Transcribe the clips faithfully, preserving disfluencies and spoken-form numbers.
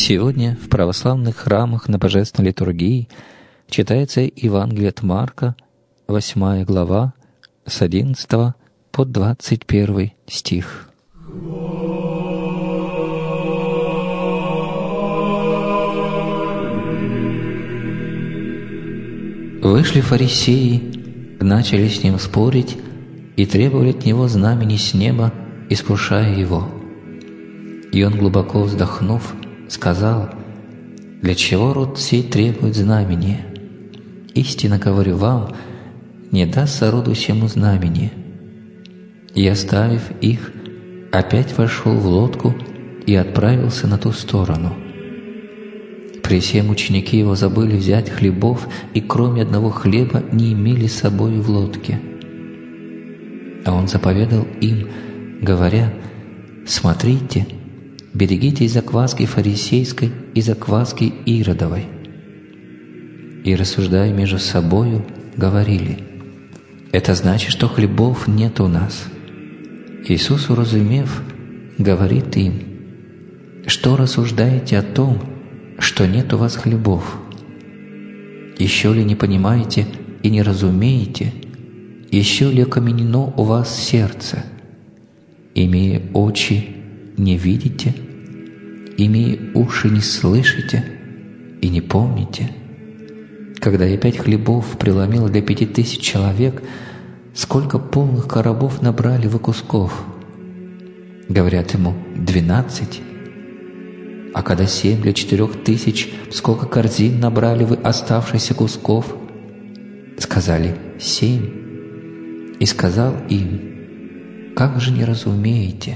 Сегодня в православных храмах на Божественной литургии читается Евангелие от Марка, восьмая глава, с одиннадцатого по двадцать первый стих. Вышли фарисеи, начали с ним спорить и требовали от него знамени с неба, искушая его. И он, глубоко вздохнув, сказал: «Для чего род сей требует знамения? Истинно говорю вам, не дастся роду сему знамение». И, оставив их, опять вошел в лодку и отправился на ту сторону. При всем ученики его забыли взять хлебов, и кроме одного хлеба не имели с собой в лодке. А он заповедал им, говоря: «Смотрите, берегитесь закваски фарисейской и закваски Иродовой». И, рассуждая между собою, говорили: «Это значит, что хлебов нет у нас». Иисус, уразумев, говорит им: «Что рассуждаете о том, что нет у вас хлебов? Еще ли не понимаете и не разумеете? Еще ли окаменено у вас сердце? Имея очи, не видите? Имея уши, не слышите и не помните? Когда я пять хлебов преломил для пяти тысяч человек, сколько полных коробов набрали вы кусков?» Говорят ему: «Двенадцать». А когда семь для четырех тысяч, сколько корзин набрали вы оставшихся кусков? Сказали: «Семь». И сказал им: «Как же не разумеете?»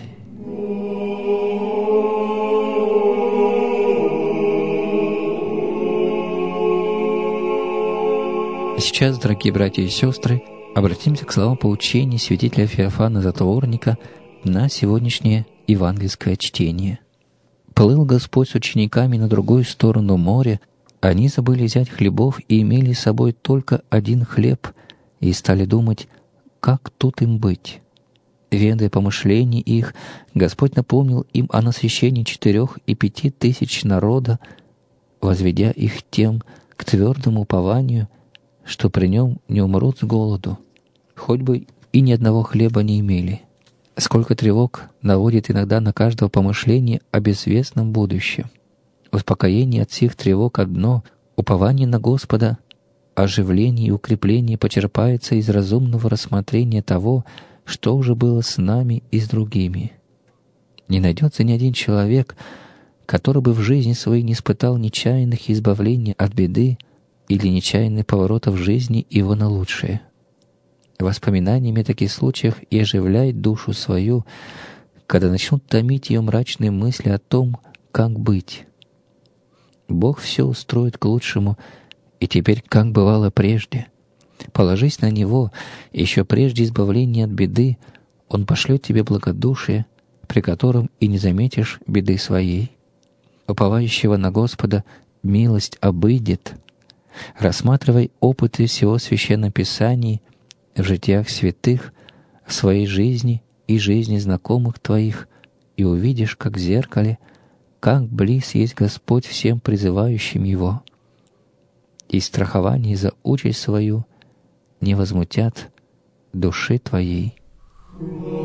Сейчас, дорогие братья и сестры, обратимся к словам поучения святителя Феофана Затворника на сегодняшнее евангельское чтение. «Плыл Господь с учениками на другую сторону моря, они забыли взять хлебов и имели с собой только один хлеб, и стали думать, как тут им быть. Ведая помышлений их, Господь напомнил им о насыщении четырех и пяти тысяч народа, возведя их тем к твердому упованию, что при нем не умрут с голоду, хоть бы и ни одного хлеба не имели». Сколько тревог наводит иногда на каждого помышление о безвестном будущем. Успокоение от всех тревог одно — упование на Господа, оживление и укрепление почерпается из разумного рассмотрения того, что уже было с нами и с другими. Не найдется ни один человек, который бы в жизни своей не испытал нечаянных избавлений от беды или нечаянных поворотов жизни его на лучшее. Воспоминаниями о таких случаях и оживляет душу свою, когда начнут томить ее мрачные мысли о том, как быть. Бог все устроит к лучшему, и теперь, как бывало прежде. Положись на Него, еще прежде избавления от беды, Он пошлет тебе благодушие, при котором и не заметишь беды своей. Уповающего на Господа милость обыдет. Рассматривай опыты всего Священного Писания в житиях святых, в своей жизни и жизни знакомых твоих, и увидишь, как в зеркале, как близ есть Господь всем призывающим Его. И страхование за участь свою не возмутят души твоей.